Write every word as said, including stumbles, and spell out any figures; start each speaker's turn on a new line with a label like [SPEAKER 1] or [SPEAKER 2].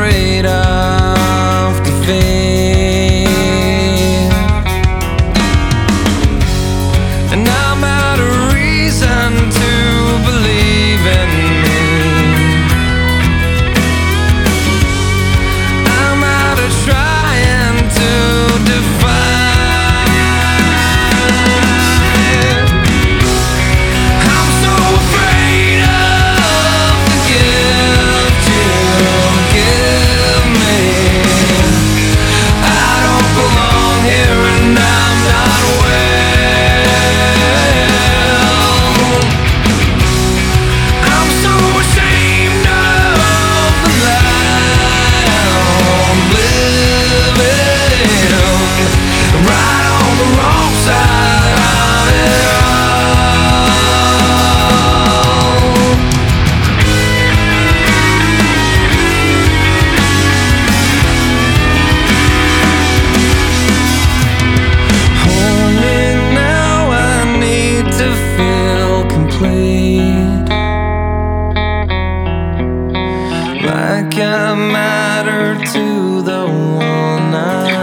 [SPEAKER 1] afraid of defeat, and I'm out of reason to believe in me. I'm out of trying to define. I'm so afraid of the gift you give me. I don't belong here and I'm not well. I'm so ashamed of the lie I'm living, right on the wrong side of it all. Hold me now, I need to feel complete, like I matter to the one I